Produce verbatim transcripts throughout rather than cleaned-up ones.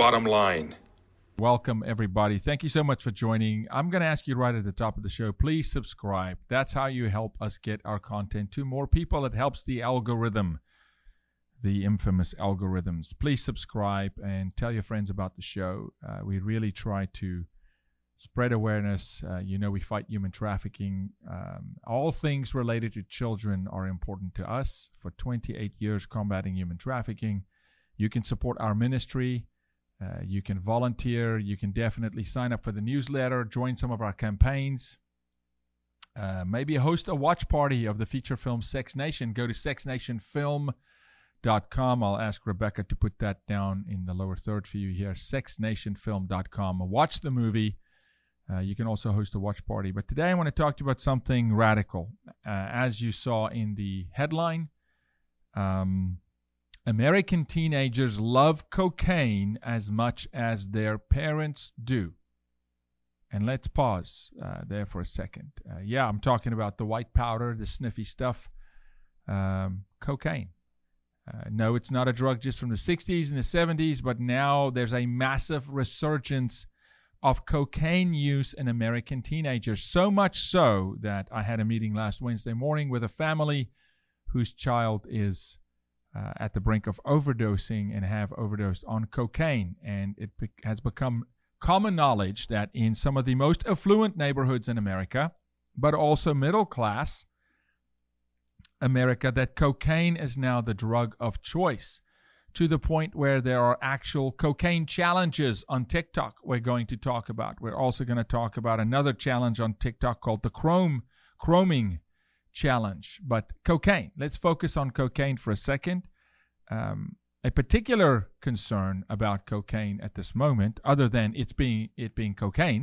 bottom line. Welcome, everybody. Thank you so much for joining. I'm going to ask you right at the top of the show, please subscribe. That's how you help us get our content to more people. It helps the algorithm, the infamous algorithms. Please subscribe and tell your friends about the show. Uh, we really try to spread awareness. Uh, you know, we fight human trafficking. Um, all things related to children are important to us. For twenty-eight years combating human trafficking. You can support our ministry. Uh, you can volunteer. You can definitely sign up for the newsletter, join some of our campaigns, uh, maybe host a watch party of the feature film Sex Nation. Go to sex nation film dot com. I'll ask Rebecca to put that down in the lower third for you here, sex nation film dot com. Watch the movie. Uh, you can also host a watch party. But today I want to talk to you about something radical. Uh, as you saw in the headline, um, American teenagers love cocaine as much as their parents do. And let's pause uh, there for a second. Uh, yeah, I'm talking about the white powder, the sniffy stuff, um, cocaine. Uh, no, it's not a drug just from the sixties and the seventies, but now there's a massive resurgence of cocaine use in American teenagers. So much so that I had a meeting last Wednesday morning with a family whose child is Uh, at the brink of overdosing and have overdosed on cocaine. And it be- has become common knowledge that in some of the most affluent neighborhoods in America, but also middle class America, that cocaine is now the drug of choice, to the point where there are actual cocaine challenges on TikTok we're going to talk about. We're also going to talk about another challenge on TikTok called the Chrome Chroming Challenge. But cocaine, let's focus on cocaine for a second. Um, a particular concern about cocaine at this moment, other than it's being it being cocaine,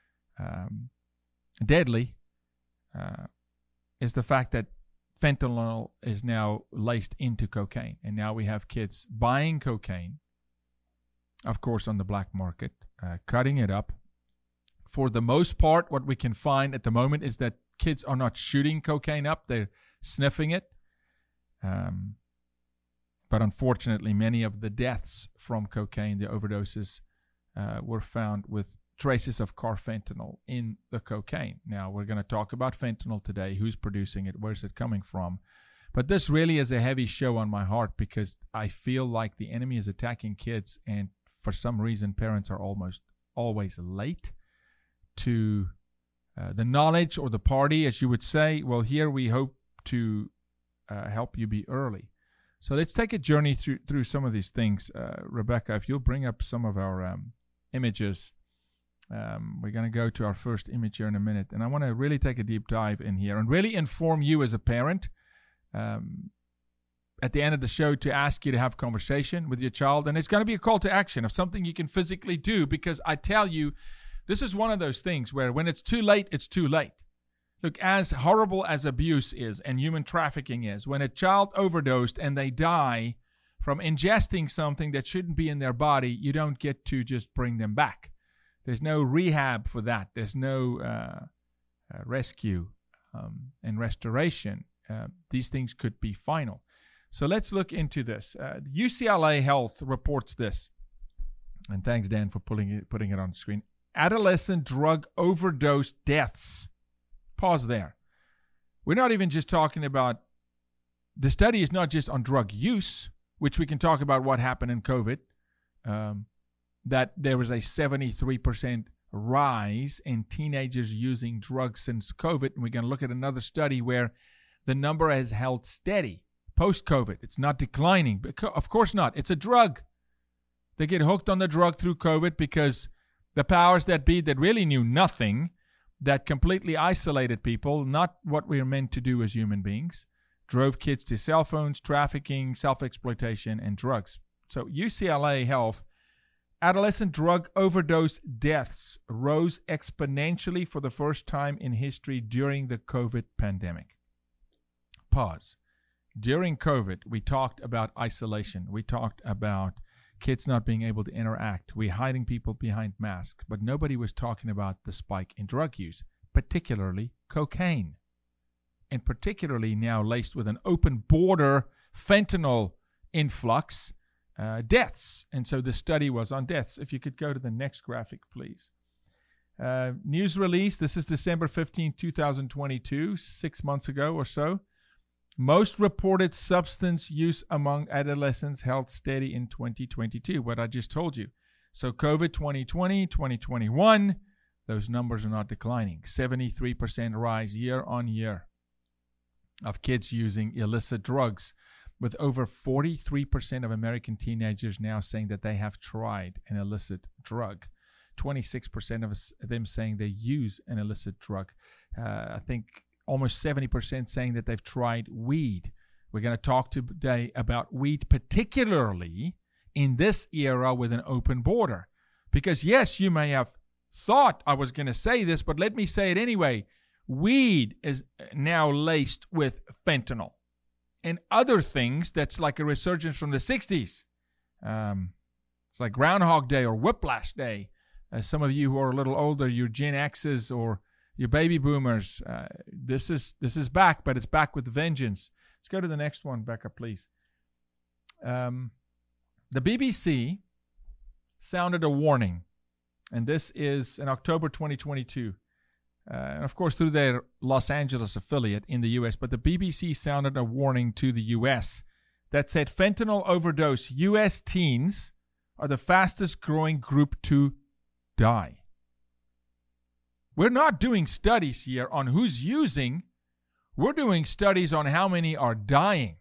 um, deadly, uh, is the fact that fentanyl is now laced into cocaine, and now we have kids buying cocaine, of course on the black market, uh, cutting it up. For the most part, what we can find at the moment is that kids are not shooting cocaine up, they're sniffing it. Um, but unfortunately, many of the deaths from cocaine, the overdoses, uh, were found with traces of carfentanil in the cocaine. Now, we're going to talk about fentanyl today, who's producing it, where's it coming from. But this really is a heavy show on my heart because I feel like the enemy is attacking kids, and for some reason, parents are almost always late to Uh, the knowledge or the party, as you would say. Well, here we hope to uh, help you be early. So let's take a journey through through some of these things. Uh, Rebecca, if you'll bring up some of our um, images. Um, we're going to go to our first image here in a minute. And I want to really take a deep dive in here and really inform you as a parent um, at the end of the show to ask you to have conversation with your child. And it's going to be a call to action of something you can physically do, because I tell you, this is one of those things where when it's too late, it's too late. Look, as horrible as abuse is and human trafficking is, when a child overdosed and they die from ingesting something that shouldn't be in their body, you don't get to just bring them back. There's no rehab for that. There's no uh, uh, rescue um, and restoration. Uh, these things could be final. So let's look into this. Uh, U C L A Health reports this. And thanks, Dan, for pulling it, putting it on the screen. Adolescent drug overdose deaths. Pause there. We're not even just talking about, the study is not just on drug use, which we can talk about what happened in COVID, um, that there was a seventy-three percent rise in teenagers using drugs since COVID. And we're going to look at another study where the number has held steady post-COVID. It's not declining. Of course not. It's a drug. They get hooked on the drug through COVID because the powers that be that really knew nothing, that completely isolated people, not what we're meant to do as human beings, drove kids to cell phones, trafficking, self-exploitation, and drugs. So U C L A Health, adolescent drug overdose deaths rose exponentially for the first time in history during the COVID pandemic. Pause. During COVID, we talked about isolation. We talked about kids not being able to interact. We're hiding people behind masks. But nobody was talking about the spike in drug use, particularly cocaine. And particularly now laced with an open border fentanyl influx. uh, deaths. And so the study was on deaths. If you could go to the next graphic, please. Uh, news release, this is December fifteenth, twenty twenty-two, six months ago or so. Most reported substance use among adolescents held steady in twenty twenty-two, what I just told you. So COVID twenty twenty, twenty twenty-one, those numbers are not declining. seventy-three percent rise year on year of kids using illicit drugs, with over forty-three percent of American teenagers now saying that they have tried an illicit drug. twenty-six percent of them saying they use an illicit drug. Uh, I think almost seventy percent saying that they've tried weed. We're going to talk today about weed, particularly in this era with an open border. Because yes, you may have thought I was going to say this, but let me say it anyway. Weed is now laced with fentanyl and other things that's like a resurgence from the sixties. Um, it's like Groundhog Day or Whiplash Day. Uh, some of you who are a little older, your Gen X's or your baby boomers, uh, this is this is back, but it's back with vengeance. Let's go to the next one, Becca, please. Um, the B B C sounded a warning, and this is in October twenty twenty-two. Uh, and of course, through their Los Angeles affiliate in the U S, but the B B C sounded a warning to the U S that said fentanyl overdose U S teens are the fastest growing group to die. We're not doing studies here on who's using. We're doing studies on how many are dying.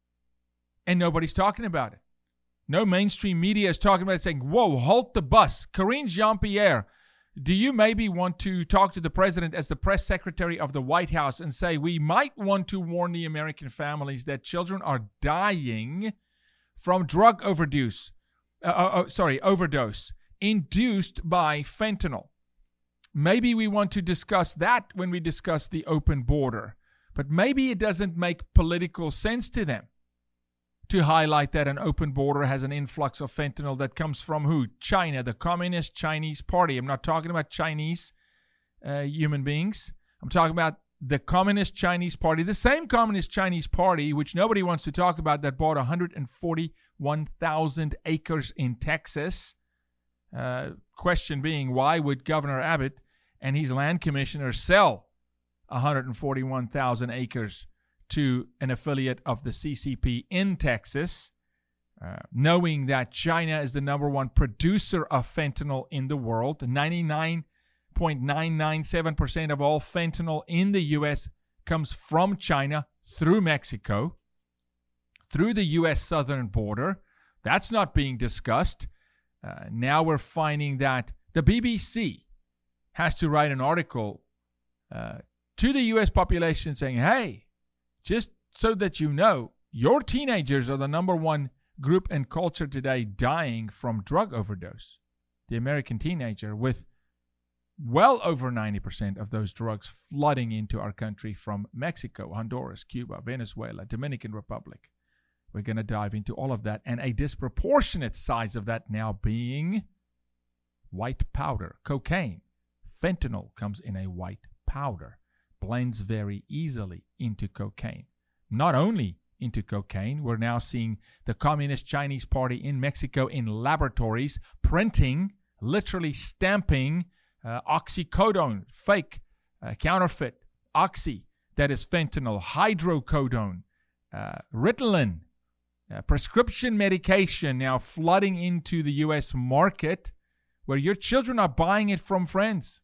And nobody's talking about it. No mainstream media is talking about it, saying, whoa, halt the bus. Karine Jean-Pierre, do you maybe want to talk to the president as the press secretary of the White House and say, we might want to warn the American families that children are dying from drug overdose, uh, uh, sorry, overdose induced by fentanyl? Maybe we want to discuss that when we discuss the open border. But maybe it doesn't make political sense to them to highlight that an open border has an influx of fentanyl that comes from who? China, the Communist Chinese Party. I'm not talking about Chinese uh, human beings. I'm talking about the Communist Chinese Party, the same Communist Chinese Party, which nobody wants to talk about, that bought one hundred forty-one thousand acres in Texas. Uh, question being, why would Governor Abbott and his land commissioner sell one hundred forty-one thousand acres to an affiliate of the C C P in Texas, uh, knowing that China is the number one producer of fentanyl in the world? ninety-nine point nine nine seven percent of all fentanyl in the U S comes from China through Mexico, through the U S southern border. That's not being discussed. Uh, now we're finding that the B B C has to write an article uh, to the U S population saying, hey, just so that you know, your teenagers are the number one group in culture today dying from drug overdose. The American teenager, with well over ninety percent of those drugs flooding into our country from Mexico, Honduras, Cuba, Venezuela, Dominican Republic. We're going to dive into all of that, and a disproportionate size of that now being white powder, cocaine. Fentanyl comes in a white powder, blends very easily into cocaine. Not only into cocaine, we're now seeing the Communist Chinese Party in Mexico in laboratories printing, literally stamping uh, oxycodone, fake, uh, counterfeit, oxy, that is fentanyl, hydrocodone, uh, Ritalin, Uh, prescription medication now flooding into the U S market, where your children are buying it from friends.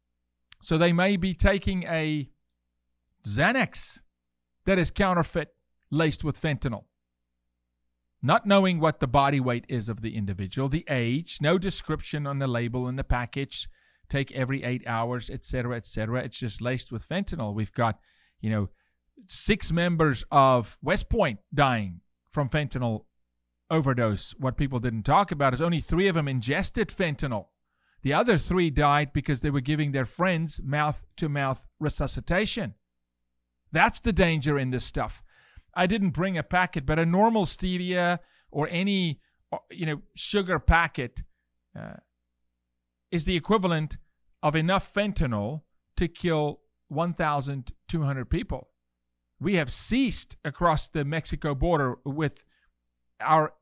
So they may be taking a Xanax that is counterfeit, laced with fentanyl, not knowing what the body weight is of the individual, the age, no description on the label and the package, take every eight hours, et cetera, et cetera. It's just laced with fentanyl. We've got, you know, six members of West Point dying from fentanyl overdose. What people didn't talk about is only three of them ingested fentanyl. The other three died because they were giving their friends mouth-to-mouth resuscitation. That's the danger in this stuff. I didn't bring a packet, but a normal stevia or any, you know, sugar packet uh, is the equivalent of enough fentanyl to kill one thousand two hundred people. We have ceased across the Mexico border with our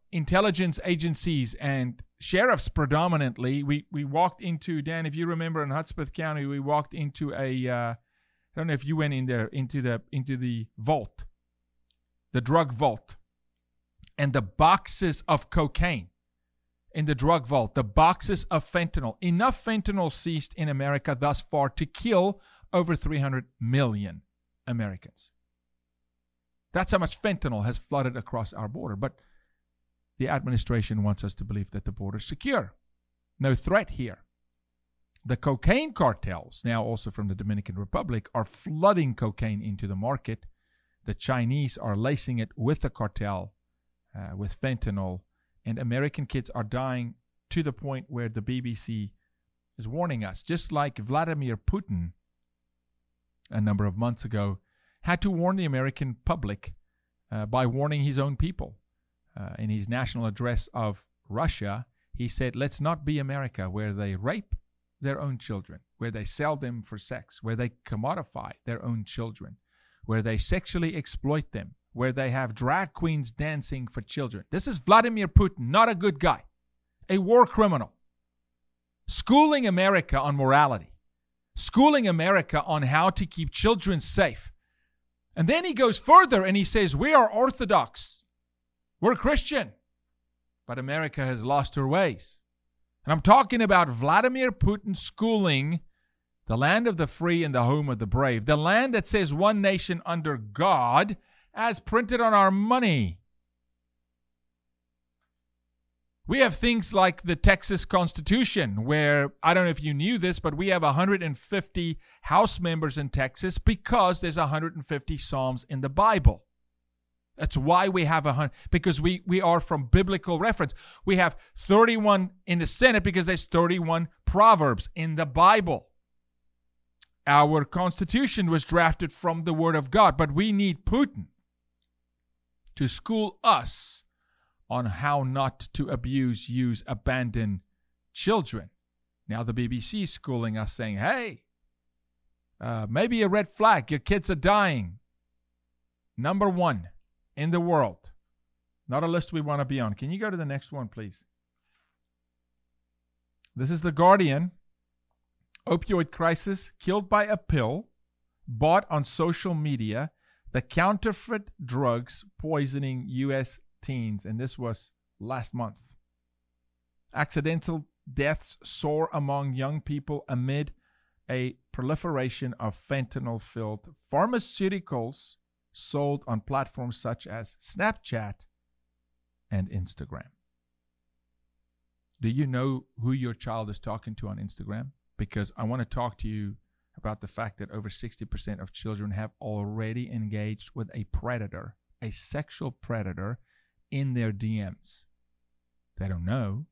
intelligence agencies and sheriffs predominantly. We we walked into, Dan, if you remember, in Hudspeth County, we walked into a, uh, I don't know if you went in there, into the into the vault, the drug vault, and the boxes of cocaine in the drug vault, the boxes of fentanyl. Enough fentanyl seized in America thus far to kill over three hundred million Americans. That's how much fentanyl has flooded across our border. But the administration wants us to believe that the border is secure. No threat here. The cocaine cartels, now also from the Dominican Republic, are flooding cocaine into the market. The Chinese are lacing it with the cartel, uh, with fentanyl. And American kids are dying to the point where the B B C is warning us. Just like Vladimir Putin, a number of months ago, had to warn the American public uh, by warning his own people. Uh, in his national address of Russia, he said, let's not be America, where they rape their own children, where they sell them for sex, where they commodify their own children, where they sexually exploit them, where they have drag queens dancing for children. This is Vladimir Putin, not a good guy, a war criminal, schooling America on morality, schooling America on how to keep children safe. And then he goes further and he says, we are Orthodox. We're Christian. But America has lost her ways. And I'm talking about Vladimir Putin schooling the land of the free and the home of the brave, the land that says one nation under God, as printed on our money. We have things like the Texas Constitution, where, I don't know if you knew this, but we have one hundred fifty House members in Texas because there's one hundred fifty Psalms in the Bible. That's why we have a hundred, because we, we are from biblical reference. We have thirty-one in the Senate because there's thirty-one Proverbs in the Bible. Our Constitution was drafted from the Word of God, but we need Putin to school us on how not to abuse, use, abandon children. Now the B B C is schooling us, saying, hey, uh, maybe a red flag, your kids are dying. Number one in the world. Not a list we want to be on. Can you go to the next one, please? This is The Guardian. Opioid crisis, killed by a pill, bought on social media, the counterfeit drugs poisoning U S teens. And this was last month. Accidental deaths soar among young people amid a proliferation of fentanyl-filled pharmaceuticals sold on platforms such as Snapchat and Instagram. Do you know who your child is talking to on Instagram? Because I want to talk to you about the fact that over sixty percent of children have already engaged with a predator, a sexual predator, in their D Ms. They don't know,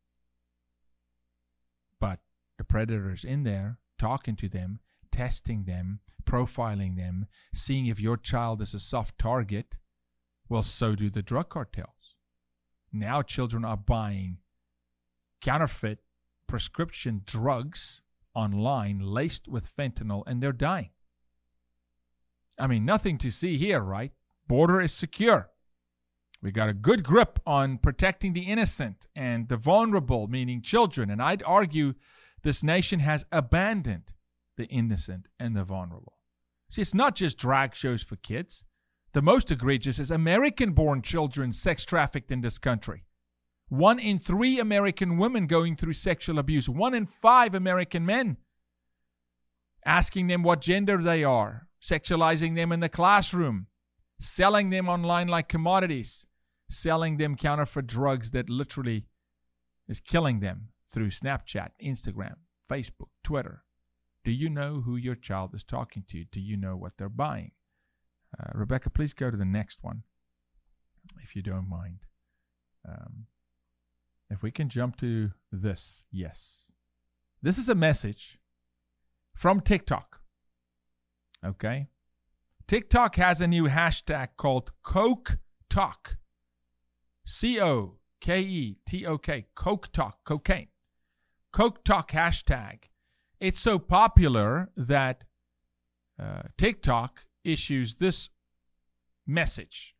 but the predator is in there, talking to them, testing them, profiling them, seeing if your child is a soft target. Well, so do the drug cartels. Now children are buying counterfeit prescription drugs online laced with fentanyl, and they're dying. I mean, nothing to see here, right? Border is secure. We got a good grip on protecting the innocent and the vulnerable, meaning children. And I'd argue this nation has abandoned the innocent and the vulnerable. See, it's not just drag shows for kids. The most egregious is American-born children sex trafficked in this country. One in three American women going through sexual abuse. One in five American men. Asking them what gender they are. Sexualizing them in the classroom. Selling them online like commodities. Selling them counterfeit drugs that literally is killing them through Snapchat, Instagram, Facebook, Twitter. Do you know who your child is talking to? Do you know what they're buying? Uh, Rebecca, please go to the next one, if you don't mind. Um, if we can jump to this, yes. This is a message from TikTok. Okay? TikTok has a new hashtag called Coke Talk. C O K E T O K. Coke Talk. Cocaine. Coke Talk hashtag. It's so popular that uh, TikTok issues this message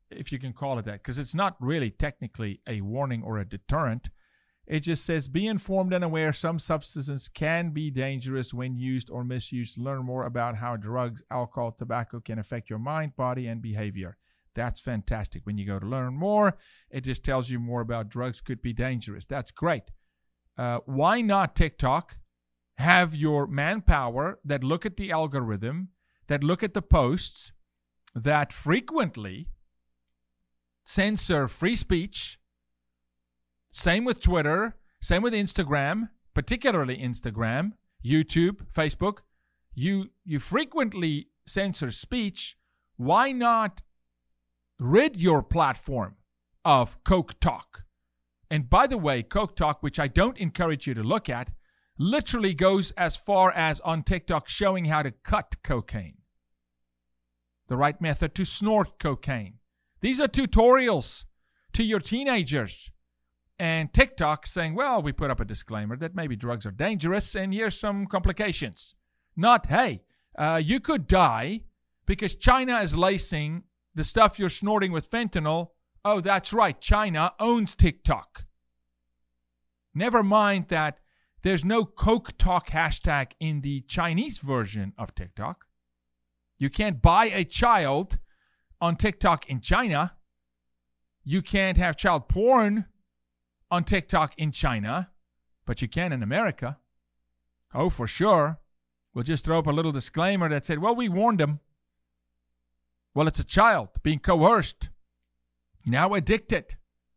if you can call it that, because it's not really technically a warning or a deterrent. It just says, be informed and aware some substances can be dangerous when used or misused. Learn more about how drugs, alcohol, tobacco can affect your mind, body, and behavior. That's fantastic. When you go to learn more, it just tells you more about drugs could be dangerous. That's great. Uh, why not, TikTok, have your manpower that look at the algorithm, that look at the posts, that frequently censor free speech? Same with Twitter, same with Instagram, particularly Instagram, YouTube, Facebook. You you frequently censor speech. Why not rid your platform of Coke Talk? And by the way, Coke Talk, which I don't encourage you to look at, literally goes as far as on TikTok showing how to cut cocaine. The right method to snort cocaine. These are tutorials to your teenagers. And TikTok saying, well, we put up a disclaimer that maybe drugs are dangerous and here's some complications. Not, hey, uh, you could die because China is lacing the stuff you're snorting with fentanyl. Oh, that's right, China owns TikTok. Never mind that there's no Coke Talk hashtag in the Chinese version of TikTok. You can't buy a child on TikTok in China. You can't have child porn on TikTok in China, but you can in America. Oh, for sure. We'll just throw up a little disclaimer that said, well, we warned them. Well, it's a child being coerced, now addicted,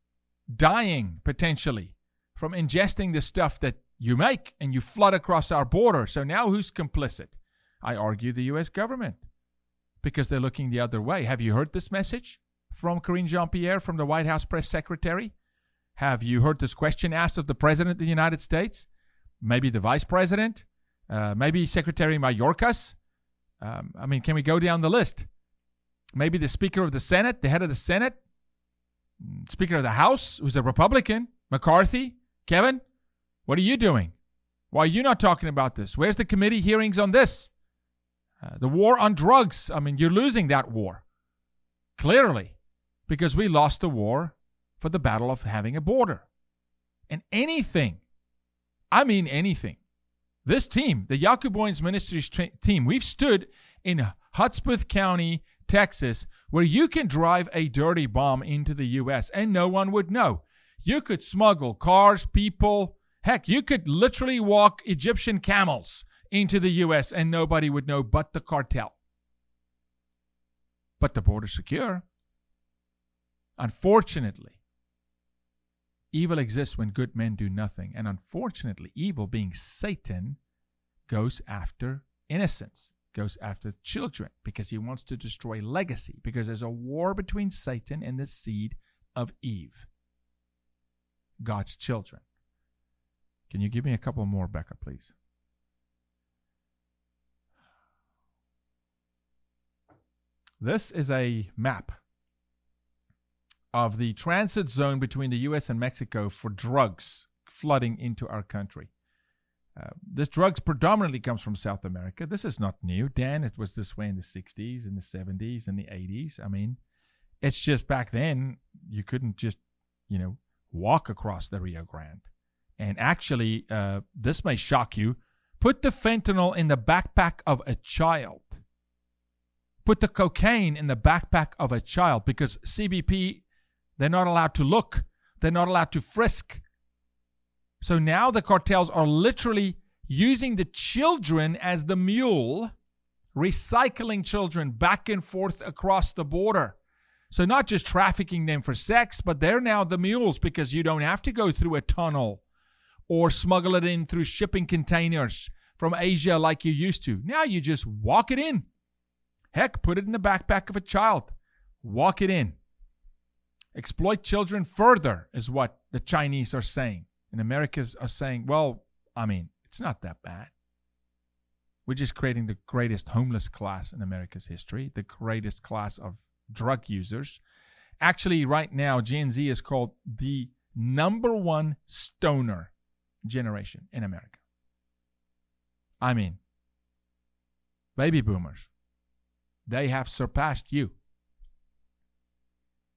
dying potentially from ingesting the stuff that you make and you flood across our border. So now who's complicit? I argue the U S government, because they're looking the other way. Have you heard this message from Karine Jean-Pierre, from the White House press secretary? Have you heard this question asked of the President of the United States? Maybe the Vice President? Uh, maybe Secretary Mayorkas? Um, I mean, can we go down the list? Maybe the Speaker of the Senate, the head of the Senate? Speaker of the House, who's a Republican? McCarthy? Kevin? What are you doing? Why are you not talking about this? Where's the committee hearings on this? Uh, the war on drugs. I mean, you're losing that war. Clearly. Because we lost the war for the battle of having a border. And anything, I mean anything, this team, the Jaco Booyens Ministries tra- team, we've stood in Hudspeth County, Texas, where you can drive a dirty bomb into the U S and no one would know. You could smuggle cars, people, heck, you could literally walk Egyptian camels into the U S and nobody would know but the cartel. But the border's secure. Unfortunately, evil exists when good men do nothing. And unfortunately, evil, being Satan, goes after innocence, goes after children, because he wants to destroy legacy, because there's a war between Satan and the seed of Eve, God's children. Can you give me a couple more, Becca, please? This is a map of the transit zone between the U S and Mexico for drugs flooding into our country. Uh, this drugs predominantly comes from South America. This is not new. Dan, it was this way in the sixties, in the seventies, in the eighties. I mean, it's just back then you couldn't just, you know, walk across the Rio Grande. And actually, uh, this may shock you, put the fentanyl in the backpack of a child. Put the cocaine in the backpack of a child, because C B P, they're not allowed to look. They're not allowed to frisk. So now the cartels are literally using the children as the mule, recycling children back and forth across the border. So not just trafficking them for sex, but they're now the mules, because you don't have to go through a tunnel or smuggle it in through shipping containers from Asia like you used to. Now you just walk it in. Heck, put it in the backpack of a child. Walk it in. Exploit children further is what the Chinese are saying. And Americans are saying, well, I mean, it's not that bad. We're just creating the greatest homeless class in America's history, the greatest class of drug users. Actually, right now, Gen Z is called the number one stoner generation in America. I mean, baby boomers, they have surpassed you.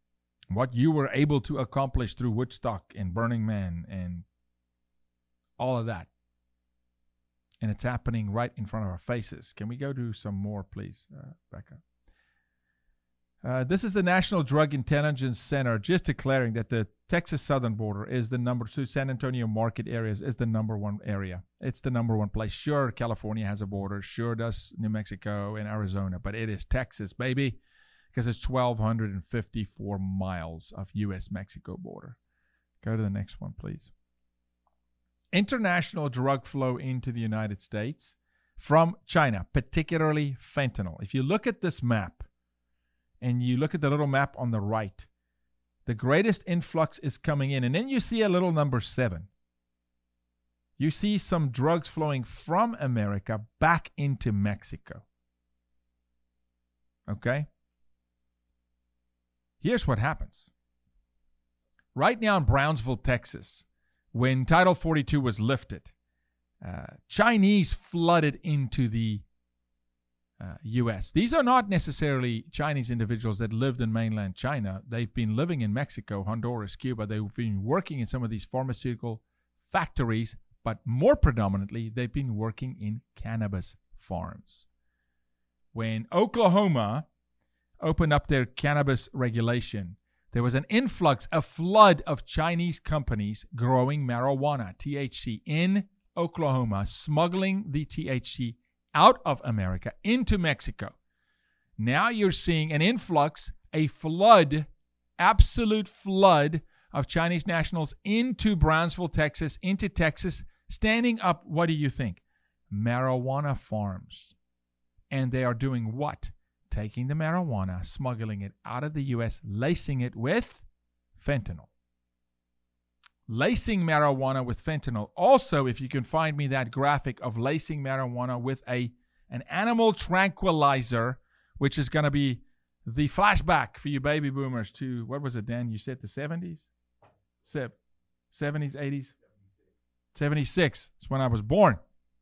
what you were able to accomplish through Woodstock and Burning Man and all of that. And it's happening right in front of our faces. Can we go to some more, please, uh, Becca? Uh, this is the National Drug Intelligence Center just declaring that the Texas southern border is the number two. San Antonio market areas is the number one area. It's the number one place. Sure, California has a border. Sure does New Mexico and Arizona. But it is Texas, baby, because it's one thousand two hundred fifty-four miles of U S Mexico border. Go to the next one, please. International drug flow into the United States from China, particularly fentanyl. If you look at this map, and you look at the little map on the right, the greatest influx is coming in. And then you see a little number seven. You see some drugs flowing from America back into Mexico. Okay? Here's what happens. Right now in Brownsville, Texas, when Title forty-two was lifted, uh, Chinese flooded into the Uh, U S. These are not necessarily Chinese individuals that lived in mainland China. They've been living in Mexico, Honduras, Cuba. They've been working in some of these pharmaceutical factories, but more predominantly, they've been working in cannabis farms. When Oklahoma opened up their cannabis regulation, there was an influx, a flood of Chinese companies growing marijuana, T H C, in Oklahoma, smuggling the T H C out of America into Mexico. Now you're seeing an influx, a flood, absolute flood of Chinese nationals into Brownsville, Texas, into Texas, standing up, what do you think? Marijuana farms. And they are doing what? Taking the marijuana, smuggling it out of the U S, lacing it with fentanyl. Lacing marijuana with fentanyl. Also, if you can find me that graphic of lacing marijuana with a an animal tranquilizer, which is going to be the flashback for you baby boomers to, what was it, Dan? You said the seventies? seventies, eighties? seventy-six. That's when I was born.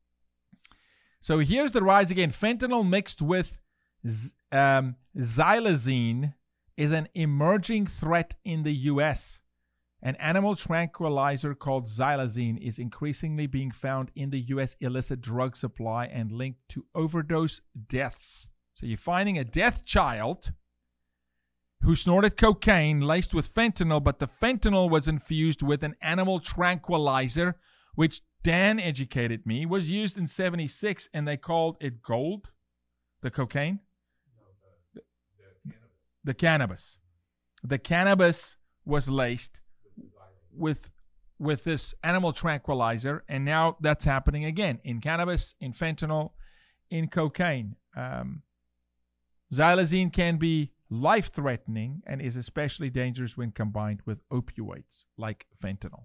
So here's the rise again. Fentanyl mixed with um, xylazine is an emerging threat in the U S An animal tranquilizer called xylazine is increasingly being found in the U S illicit drug supply and linked to overdose deaths. So you're finding a death child who snorted cocaine laced with fentanyl, but the fentanyl was infused with an animal tranquilizer, which Dan educated me, was used in seventy-six, and they called it gold, the cocaine? No, the, the, the cannabis. The cannabis. The cannabis was laced with with this animal tranquilizer, and now that's happening again in cannabis, in fentanyl, in cocaine. Um, xylazine can be life-threatening and is especially dangerous when combined with opioids like fentanyl.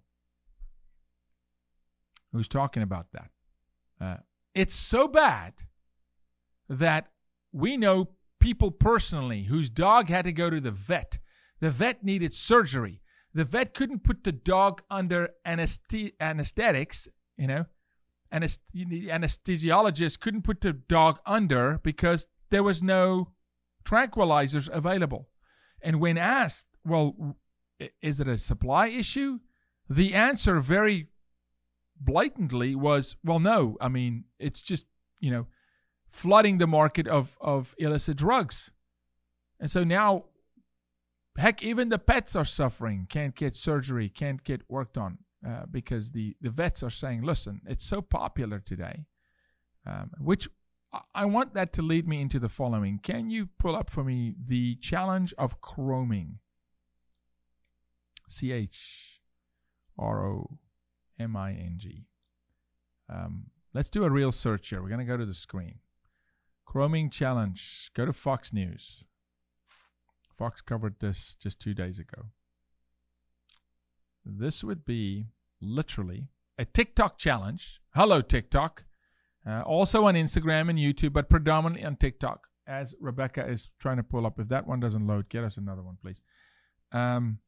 Who's talking about that? Uh, it's so bad that we know people personally whose dog had to go to the vet. The vet needed surgery. The vet couldn't put the dog under anesthe- anesthetics, you know. Anest- the anesthesiologist couldn't put the dog under because there was no tranquilizers available. And when asked, well, is it a supply issue? The answer very blatantly was, well, no. I mean, it's just, you know, flooding the market of, of illicit drugs. And so now, heck, even the pets are suffering, can't get surgery, can't get worked on uh, because the, the vets are saying, listen, it's so popular today, um, which I want that to lead me into the following. Can you pull up for me the challenge of chroming? C H R O M I N G. Um, let's do a real search here. We're going to go to the screen. Chroming challenge. Go to Fox News. Fox covered this just two days ago. This would be literally a TikTok challenge. Hello, TikTok. Uh, also on Instagram and YouTube, but predominantly on TikTok, as Rebecca is trying to pull up. If that one doesn't load, get us another one, please. Um,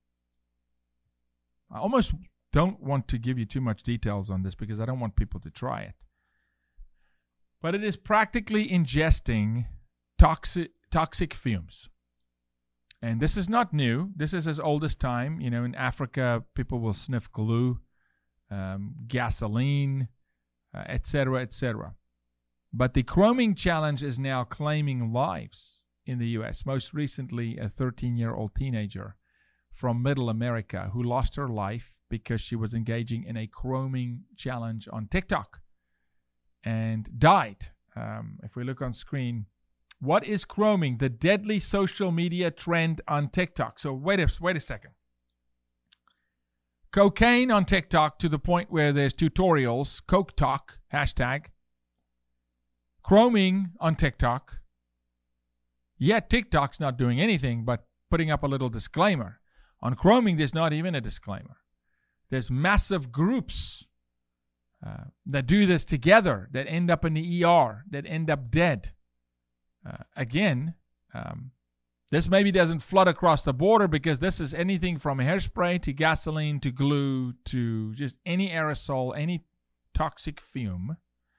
I almost don't want to give you too much details on this because I don't want people to try it. But it is practically ingesting toxic toxic fumes. And this is not new. This is as old as time. You know, in Africa, people will sniff glue, um, gasoline, uh, et cetera, et cetera. But the chroming challenge is now claiming lives in the U S. Most recently, a thirteen-year-old teenager from Middle America who lost her life because she was engaging in a chroming challenge on TikTok and died. Um, if we look on screen, what is chroming? The deadly social media trend on TikTok. So wait a, wait a second. Cocaine on TikTok to the point where there's tutorials, Coke Talk, hashtag. Chroming on TikTok. Yet TikTok's not doing anything but putting up a little disclaimer. On chroming, there's not even a disclaimer. There's massive groups uh, that do this together, that end up in the E R, that end up dead. Uh, again, um, this maybe doesn't flood across the border because this is anything from hairspray to gasoline to glue to just any aerosol, any toxic fume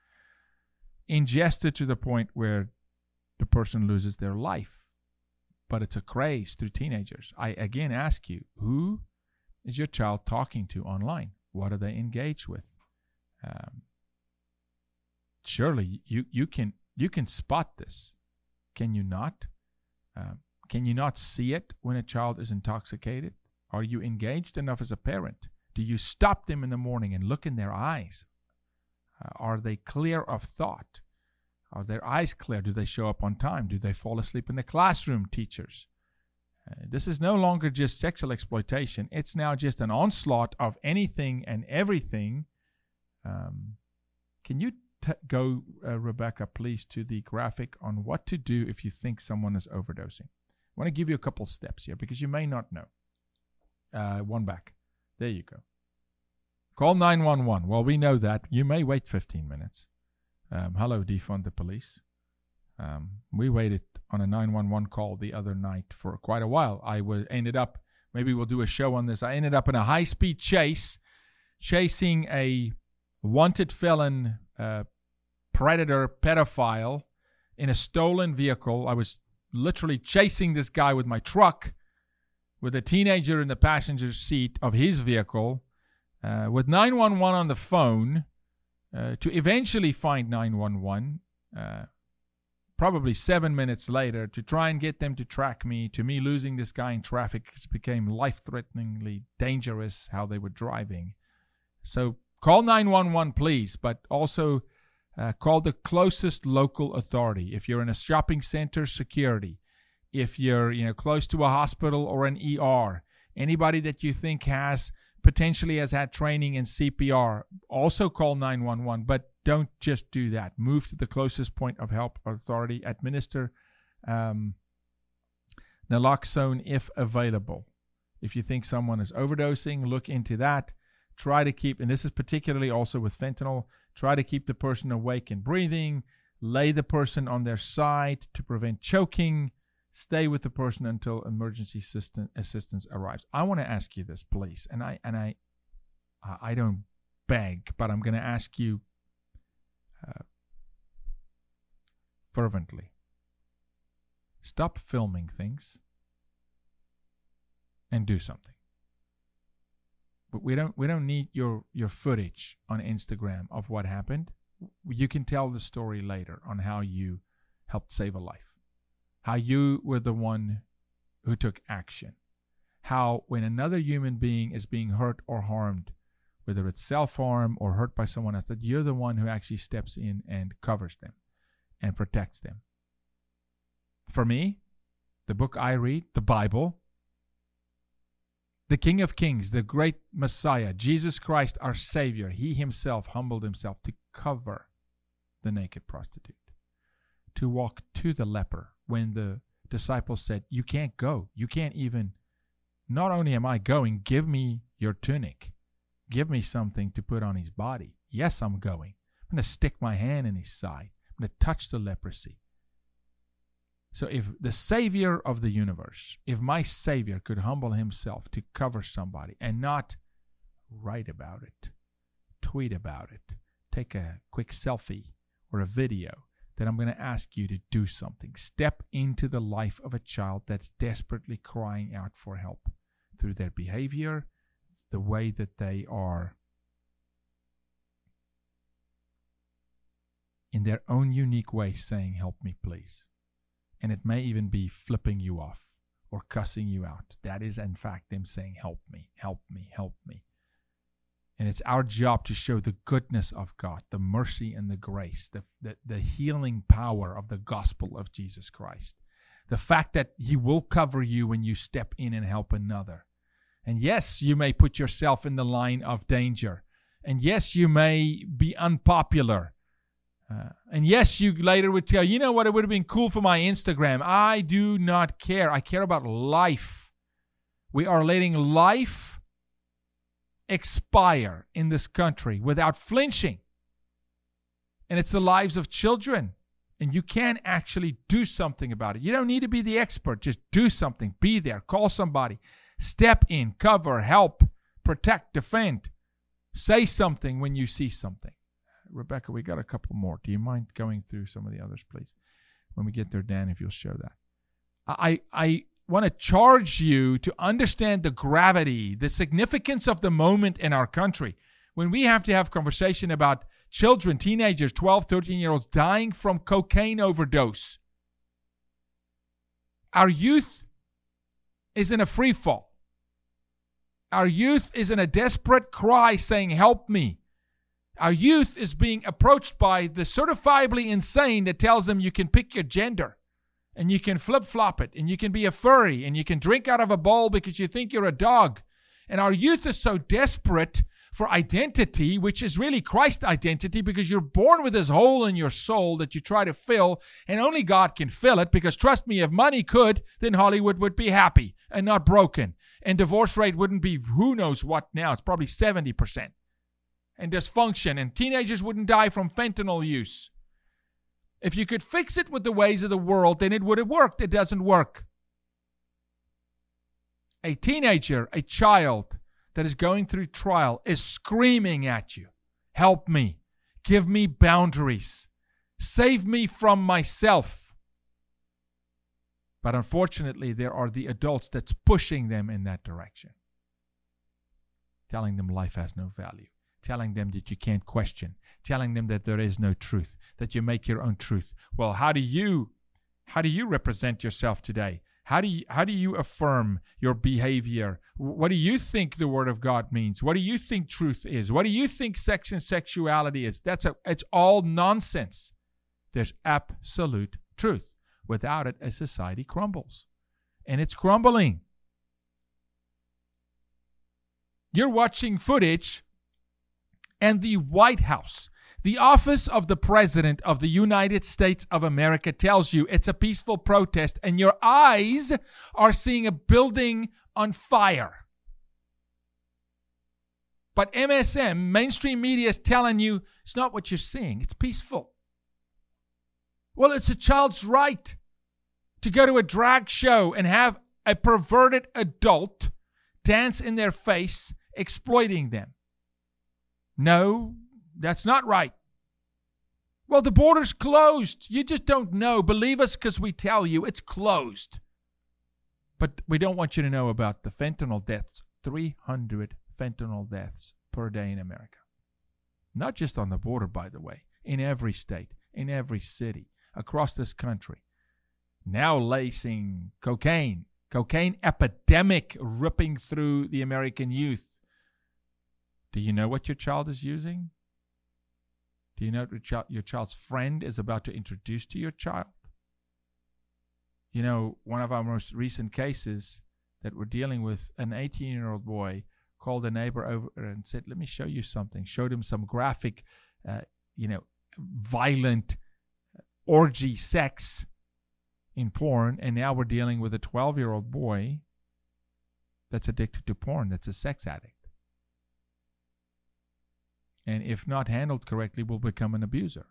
ingested to the point where the person loses their life. But it's a craze through teenagers. I again ask you, who is your child talking to online? What are they engaged with? Um, surely you, you can you can spot this. Can you not? Um, can you not see it when a child is intoxicated? Are you engaged enough as a parent? Do you stop them in the morning and look in their eyes? Uh, are they clear of thought? Are their eyes clear? Do they show up on time? Do they fall asleep in the classroom, teachers? Uh, this is no longer just sexual exploitation. It's now just an onslaught of anything and everything. Um, can you t- go, uh, Rebecca, please, to the graphic on what to do if you think someone is overdosing? I want to give you a couple steps here because you may not know. Uh, one back. There you go. Call nine one one. Well, we know that. You may wait fifteen minutes. Um, hello, defund the police. Um, we waited on a nine one one call the other night for quite a while. I was ended up, maybe we'll do a show on this. I ended up in a high-speed chase, chasing a wanted felon, uh, predator, pedophile in a stolen vehicle. I was literally chasing this guy with my truck, with a teenager in the passenger seat of his vehicle, uh, with nine one one on the phone, uh, to eventually find nine one one, uh, probably seven minutes later, to try and get them to track me, to me losing this guy in traffic. It became life-threateningly dangerous how they were driving. So call nine one one, please, but also uh, call the closest local authority. If you're in a shopping center, security. If you're, you know, close to a hospital or an E R, anybody that you think has potentially has had training in C P R, also call nine one one. But don't just do that. Move to the closest point of help authority. Administer um, naloxone if available. If you think someone is overdosing, look into that. Try to keep, and this is particularly also with fentanyl, try to keep the person awake and breathing. Lay the person on their side to prevent choking. Stay with the person until emergency assistant, assistance arrives. I want to ask you this, please, and I and I, I don't beg, but I'm going to ask you uh, fervently. Stop filming things and do something. But we don't we don't need your your footage on Instagram of what happened. You can tell the story later on how you helped save a life. How you were the one who took action. How when another human being is being hurt or harmed, whether it's self-harm or hurt by someone else, that you're the one who actually steps in and covers them and protects them. For me, the book I read, the Bible, the King of Kings, the great Messiah, Jesus Christ, our Savior, he himself humbled himself to cover the naked prostitute, to walk to the leper when the disciples said, you can't go. You can't even, not only am I going, give me your tunic. Give me something to put on his body. Yes, I'm going. I'm going to stick my hand in his side. I'm going to touch the leprosy. So if the Savior of the universe, if my Savior could humble himself to cover somebody and not write about it, tweet about it, take a quick selfie or a video, then I'm going to ask you to do something. Step into the life of a child that's desperately crying out for help through their behavior, the way that they are in their own unique way saying, help me, please. And it may even be flipping you off or cussing you out. That is, in fact, them saying, help me, help me, help me. And it's our job to show the goodness of God, the mercy and the grace, the, the, the healing power of the gospel of Jesus Christ. The fact that He will cover you when you step in and help another. And yes, you may put yourself in the line of danger. And yes, you may be unpopular. Uh, and yes, you later would tell, you know what, it would have been cool for my Instagram. I do not care. I care about life. We are letting life expire in this country without flinching. And it's the lives of children. And you can actually do something about it. You don't need to be the expert. Just do something. Be there. Call somebody. Step in. Cover. Help. Protect. Defend. Say something when you see something. Rebecca, we got a couple more. Do you mind going through some of the others, please? When we get there, Dan, if you'll show that. I I want to charge you to understand the gravity, the significance of the moment in our country. When we have to have conversation about children, teenagers, twelve, thirteen-year-olds dying from cocaine overdose. Our youth is in a free fall. Our youth is in a desperate cry saying, help me. Our youth is being approached by the certifiably insane that tells them you can pick your gender and you can flip-flop it and you can be a furry and you can drink out of a bowl because you think you're a dog. And our youth is so desperate for identity, which is really Christ identity, because you're born with this hole in your soul that you try to fill, and only God can fill it, because trust me, if money could, then Hollywood would be happy and not broken. And divorce rate wouldn't be who knows what now. It's probably seventy percent. And dysfunction, and teenagers wouldn't die from fentanyl use. If you could fix it with the ways of the world, then it would have worked. It doesn't work. A teenager, a child that is going through trial is screaming at you, help me, give me boundaries, save me from myself. But unfortunately, there are the adults that's pushing them in that direction, telling them life has no value, telling them that you can't question, telling them that there is no truth, that you make your own truth. Well, how do you, how do you represent yourself today? How do you, how do you affirm your behavior? What do you think the Word of God means? What do you think truth is? What do you think sex and sexuality is? That's a, it's all nonsense. There's absolute truth. Without it, a society crumbles. And it's crumbling. You're watching footage, and the White House, the office of the President of the United States of America, tells you it's a peaceful protest, and your eyes are seeing a building on fire. But M S M, mainstream media, is telling you it's not what you're seeing. It's peaceful. Well, it's a child's right to go to a drag show and have a perverted adult dance in their face, exploiting them. No, that's not right. Well, the border's closed. You just don't know. Believe us because we tell you it's closed. But we don't want you to know about the fentanyl deaths. three hundred fentanyl deaths per day in America. Not just on the border, by the way. In every state, in every city, across this country. Now lacing cocaine. Cocaine epidemic ripping through the American youth. Do you know what your child is using? Do you know what your, child, your child's friend is about to introduce to your child? You know, one of our most recent cases that we're dealing with, an eighteen-year-old boy called a neighbor over and said, let me show you something. Showed him some graphic, uh, you know, violent orgy sex in porn. And now we're dealing with a twelve-year-old boy that's addicted to porn, that's a sex addict. And if not handled correctly, will become an abuser.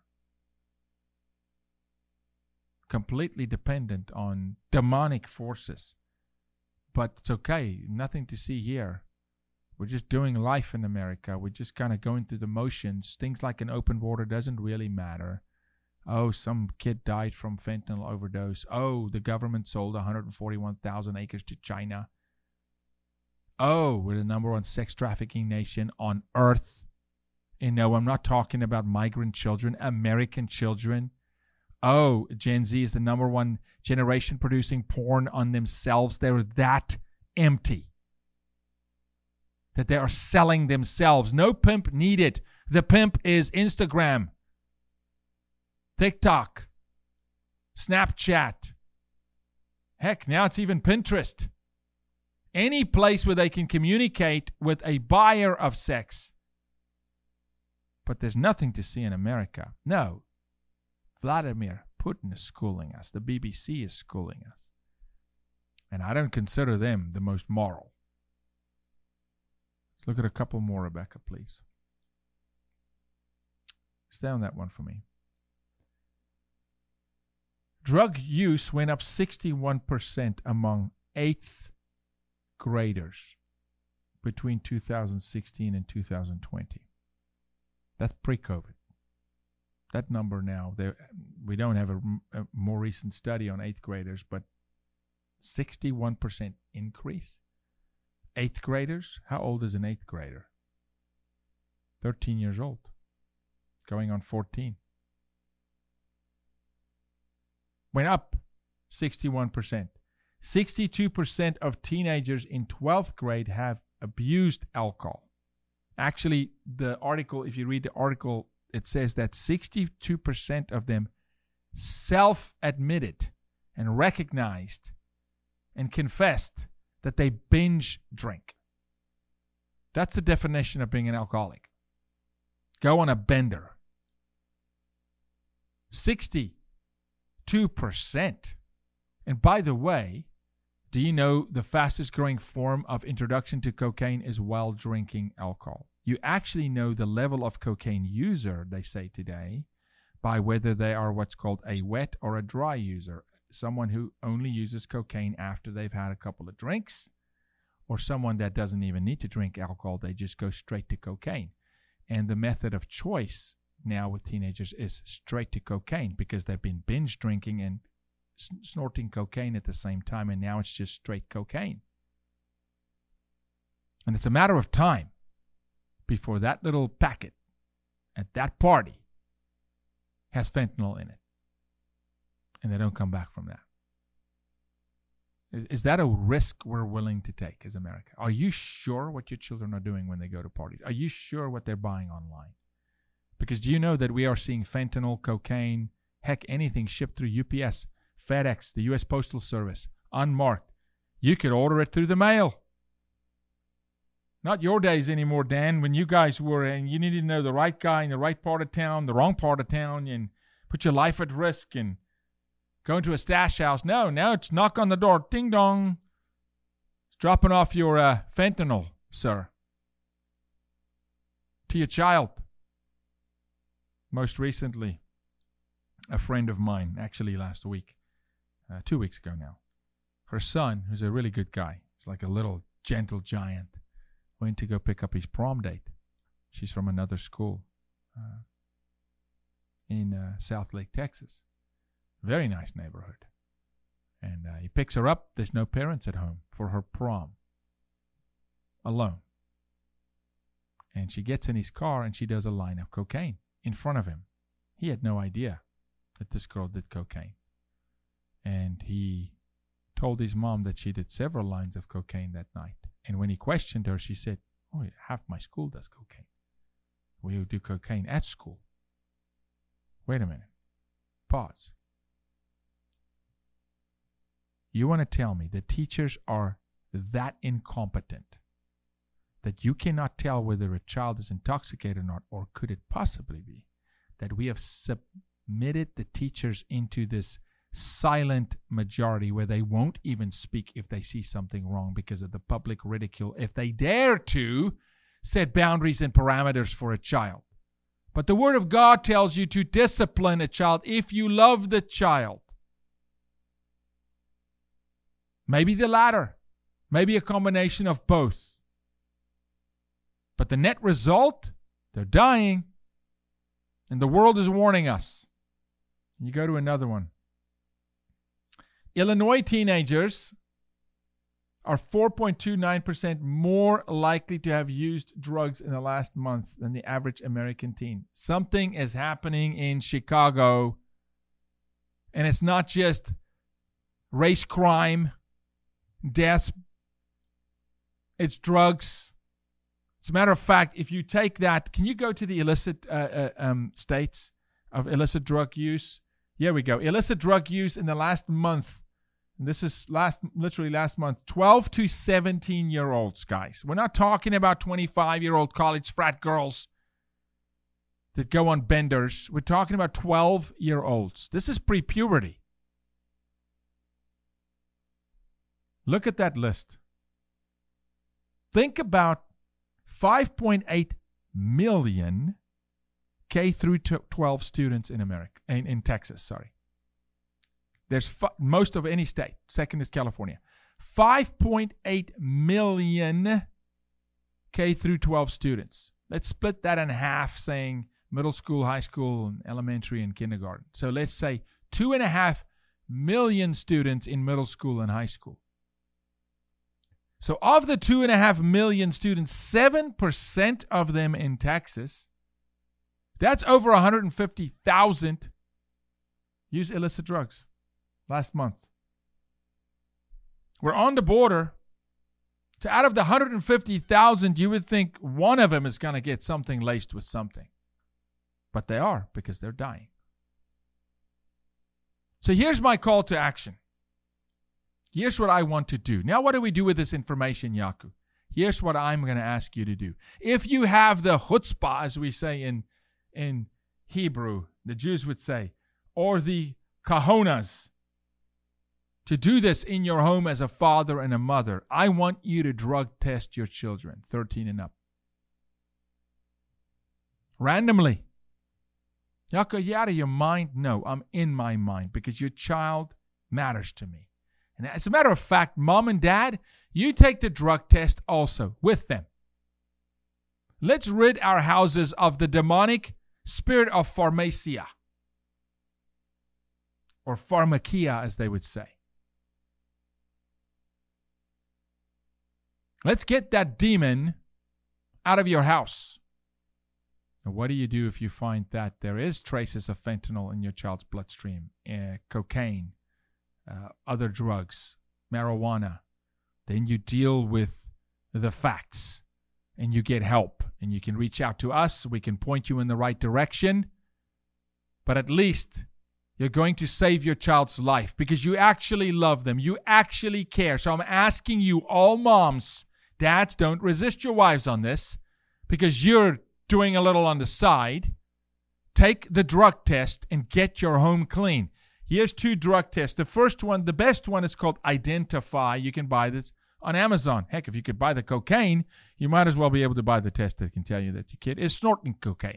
Completely dependent on demonic forces. But it's okay. Nothing to see here. We're just doing life in America. We're just kind of going through the motions. Things like an open border doesn't really matter. Oh, some kid died from fentanyl overdose. Oh, the government sold one hundred forty-one thousand acres to China. Oh, we're the number one sex trafficking nation on earth. And no, I'm not talking about migrant children, American children. Oh, Gen Z is the number one generation producing porn on themselves. They're that empty that they are selling themselves. No pimp needed. The pimp is Instagram, TikTok, Snapchat. Heck, now it's even Pinterest. Any place where they can communicate with a buyer of sex. But there's nothing to see in America. No. Vladimir Putin is schooling us. The B B C is schooling us. And I don't consider them the most moral. Let's look at a couple more, Rebecca, please. Stay on that one for me. Drug use went up sixty-one percent among eighth graders between two thousand sixteen and two thousand twenty. That's pre-COVID. That number now, we don't have a, a more recent study on eighth graders, but sixty-one percent increase. Eighth graders, how old is an eighth grader? thirteen years old, going on fourteen. Went up sixty-one percent. sixty-two percent of teenagers in twelfth grade have abused alcohol. Actually, the article, if you read the article, it says that sixty-two percent of them self-admitted and recognized and confessed that they binge drink. That's the definition of being an alcoholic. Go on a bender. sixty-two percent. And by the way, do you know the fastest growing form of introduction to cocaine is while drinking alcohol? You actually know the level of cocaine user, they say today, by whether they are what's called a wet or a dry user. Someone who only uses cocaine after they've had a couple of drinks, or someone that doesn't even need to drink alcohol, they just go straight to cocaine. And the method of choice now with teenagers is straight to cocaine because they've been binge drinking and snorting cocaine at the same time, and now it's just straight cocaine. And it's a matter of time before that little packet at that party has fentanyl in it, and they don't come back from that. Is that a risk we're willing to take as America? Are you sure what your children are doing when they go to parties? Are you sure what they're buying online? Because do you know that we are seeing fentanyl, cocaine, heck, anything shipped through U P S, FedEx, the U S Postal Service, unmarked. You could order it through the mail. Not your days anymore, Dan, when you guys were, and you needed to know the right guy in the right part of town, the wrong part of town, and put your life at risk and go into a stash house. No, now it's knock on the door. Ding dong. It's dropping off your uh, fentanyl, sir, to your child. Most recently, a friend of mine, actually last week, Uh, two weeks ago now. Her son, who's a really good guy, he's like a little gentle giant, went to go pick up his prom date. She's from another school uh, in uh, South Lake, Texas. Very nice neighborhood. And uh, he picks her up. There's no parents at home for her prom. Alone. And she gets in his car and she does a line of cocaine in front of him. He had no idea that this girl did cocaine. And he told his mom that she did several lines of cocaine that night. And when he questioned her, she said, oh, half my school does cocaine. We do cocaine at school. Wait a minute. Pause. You want to tell me that teachers are that incompetent that you cannot tell whether a child is intoxicated or not, or could it possibly be that we have submitted the teachers into this silent majority where they won't even speak if they see something wrong because of the public ridicule if they dare to set boundaries and parameters for a child. But the Word of God tells you to discipline a child if you love the child. Maybe the latter. Maybe a combination of both. But the net result, they're dying. And the world is warning us. You go to another one. Illinois teenagers are four point two nine percent more likely to have used drugs in the last month than the average American teen. Something is happening in Chicago, and it's not just race crime, deaths, it's drugs. As a matter of fact, if you take that, can you go to the illicit uh, uh, um, states of illicit drug use? Here we go. Illicit drug use in the last month. And this is last, literally last month. twelve to seventeen year olds, guys. We're not talking about twenty-five year old college frat girls that go on benders. We're talking about twelve year olds. This is pre-puberty. Look at that list. Think about five point eight million K through twelve students in America, in, in Texas, sorry. There's f- most of any state. Second is California. five point eight million K through twelve students. Let's split that in half, saying middle school, high school, and elementary and kindergarten. So let's say two and a half million students in middle school and high school. So of the two and a half million students, seven percent of them in Texas, that's over one hundred fifty thousand use illicit drugs last month. We're on the border. So out of the one hundred fifty thousand, you would think one of them is going to get something laced with something. But they are, because they're dying. So here's my call to action. Here's what I want to do. Now, what do we do with this information, Yaku? Here's what I'm going to ask you to do. If you have the chutzpah, as we say in, in Hebrew, the Jews would say, or the kahonas, to do this in your home as a father and a mother, I want you to drug test your children, thirteen and up. Randomly. Yaku, are you out of your mind? No, I'm in my mind, because your child matters to me. And as a matter of fact, mom and dad, you take the drug test also with them. Let's rid our houses of the demonic spirit of pharmacia, or pharmakia, as they would say. Let's get that demon out of your house. Now, what do you do if you find that there is traces of fentanyl in your child's bloodstream, uh, cocaine, Uh, other drugs, marijuana? Then you deal with the facts and you get help, and you can reach out to us. We can point you in the right direction, but at least you're going to save your child's life because you actually love them. You actually care. So I'm asking you, all moms, dads, don't resist your wives on this, because you're doing a little on the side. Take the drug test and get your home clean. Here's two drug tests. The first one, the best one, is called Identify. You can buy this on Amazon. Heck, if you could buy the cocaine, you might as well be able to buy the test that can tell you that your kid is snorting cocaine.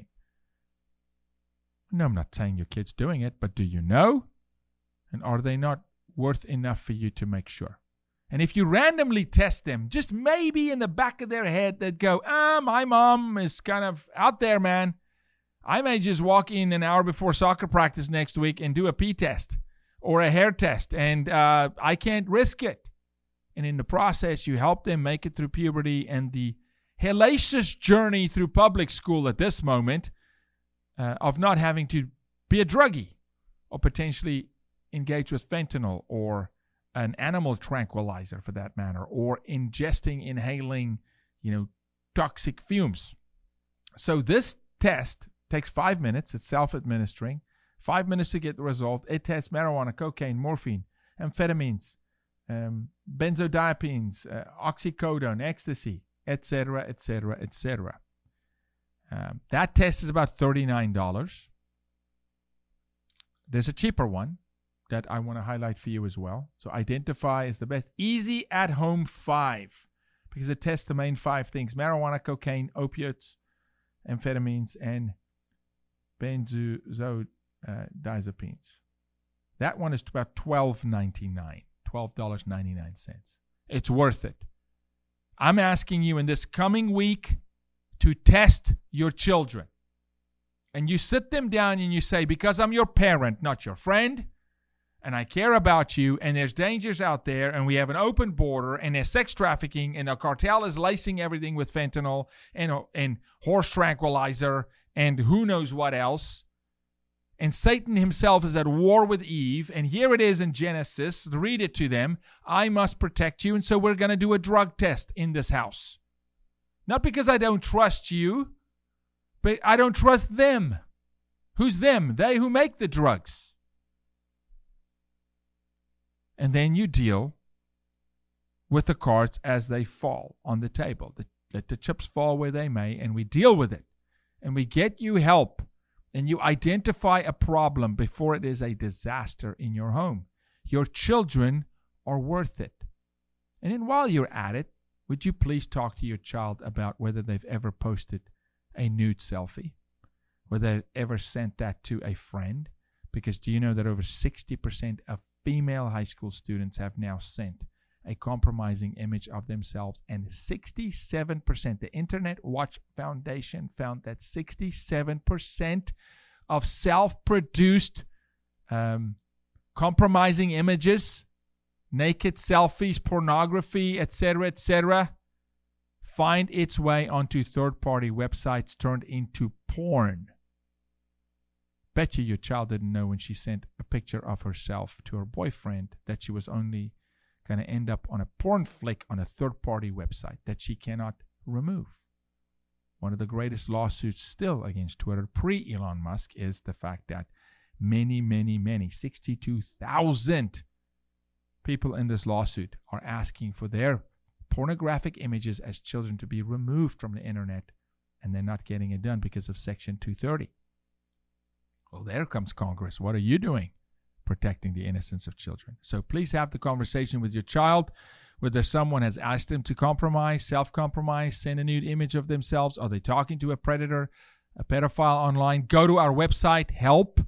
No, I'm not saying your kid's doing it, but do you know? And are they not worth enough for you to make sure? And if you randomly test them, just maybe in the back of their head, they'd go, ah, my mom is kind of out there, man. I may just walk in an hour before soccer practice next week and do a pee test or a hair test, and uh, I can't risk it. And in the process, you help them make it through puberty and the hellacious journey through public school at this moment uh, of not having to be a druggie or potentially engage with fentanyl or an animal tranquilizer, for that matter, or ingesting, inhaling, you know, toxic fumes. So this test takes five minutes. It's self-administering. Five minutes to get the result. It tests marijuana, cocaine, morphine, amphetamines, um, benzodiazepines, uh, oxycodone, ecstasy, et cetera, et cetera, et cetera. Um, that test is about thirty-nine dollars. There's a cheaper one that I want to highlight for you as well. So Identify is the best. Easy at Home five, because it tests the main five things: marijuana, cocaine, opiates, amphetamines, and benzodiazepines. That one is about twelve ninety-nine, twelve ninety-nine. It's worth it. I'm asking you in this coming week to test your children. and you sit them down and you say, because I'm your parent, not your friend, and I care about you, and there's dangers out there, and we have an open border, and there's sex trafficking, and the cartel is lacing everything with fentanyl and, and horse tranquilizer and who knows what else. And Satan himself is at war with Eve, and here it is in Genesis. Read it to them. I must protect you, and so we're going to do a drug test in this house. Not because I don't trust you, but I don't trust them. Who's them? They who make the drugs. And then you deal with the cards as they fall on the table. Let the chips fall where they may, and we deal with it. And we get you help, and you identify a problem before it is a disaster in your home. Your children are worth it. And then while you're at it, would you please talk to your child about whether they've ever posted a nude selfie? Whether they've ever sent that to a friend? Because do you know that over sixty percent of female high school students have now sent a compromising image of themselves, and sixty-seven percent, the Internet Watch Foundation found that sixty-seven percent of self-produced um, compromising images, naked selfies, pornography, et cetera, et cetera, find its way onto third-party websites turned into porn. Bet you your child didn't know when she sent a picture of herself to her boyfriend that she was only going to end up on a porn flick on a third-party website that she cannot remove. One of the greatest lawsuits still against Twitter pre-Elon Musk is the fact that many, many, many, sixty-two thousand people in this lawsuit are asking for their pornographic images as children to be removed from the internet, and they're not getting it done because of Section two thirty. Well, there comes Congress. What are you doing protecting the innocence of children? So please have the conversation with your child, whether someone has asked them to compromise, self-compromise, send a nude image of themselves. Are they talking to a predator, a pedophile online? Go to our website, help,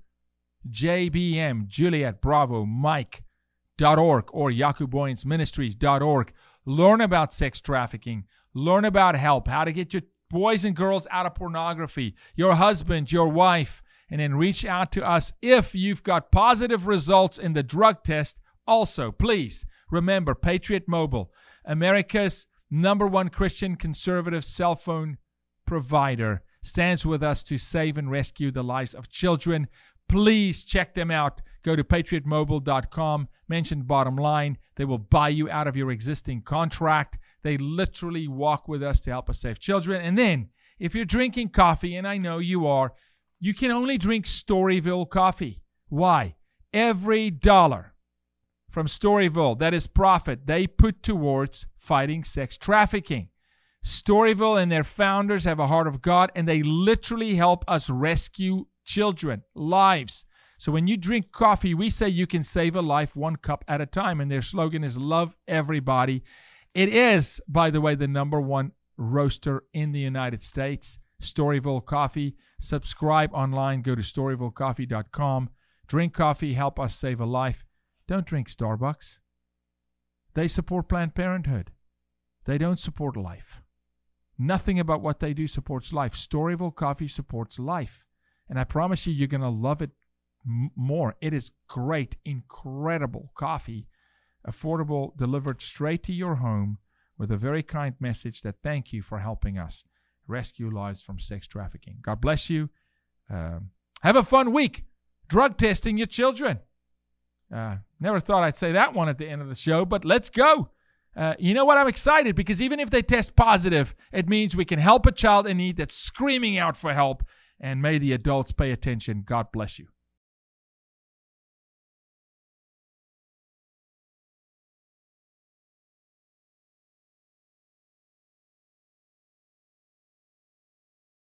J B M, Juliet, Bravo, Mike dot org or Yaku Boyens Ministries dot org. Learn about sex trafficking. Learn about help, how to get your boys and girls out of pornography, your husband, your wife, and then reach out to us if you've got positive results in the drug test. Also, please remember Patriot Mobile, America's number one Christian conservative cell phone provider, stands with us to save and rescue the lives of children. Please check them out. Go to patriot mobile dot com, mention Bottom Line. They will buy you out of your existing contract. They literally walk with us to help us save children. And then, if you're drinking coffee, and I know you are, you can only drink Storyville coffee. Why? Every dollar from Storyville, that is profit, they put towards fighting sex trafficking. Storyville and their founders have a heart of God, and they literally help us rescue children, lives. So when you drink coffee, we say you can save a life one cup at a time, and their slogan is love everybody. It is, by the way, the number one roaster in the United States, Storyville Coffee. Subscribe online. Go to storyville coffee dot com. Drink coffee. Help us save a life. Don't drink Starbucks. They support Planned Parenthood. They don't support life. Nothing about what they do supports life. Storyville Coffee supports life. And I promise you, you're going to love it m- more. It is great, incredible coffee. Affordable, delivered straight to your home with a very kind message that thank you for helping us rescue lives from sex trafficking. God bless you. Um, have a fun week drug testing your children. Uh, never thought I'd say that one at the end of the show, but let's go. Uh, you know what? I'm excited because even if they test positive, it means we can help a child in need that's screaming out for help. And may the adults pay attention. God bless you.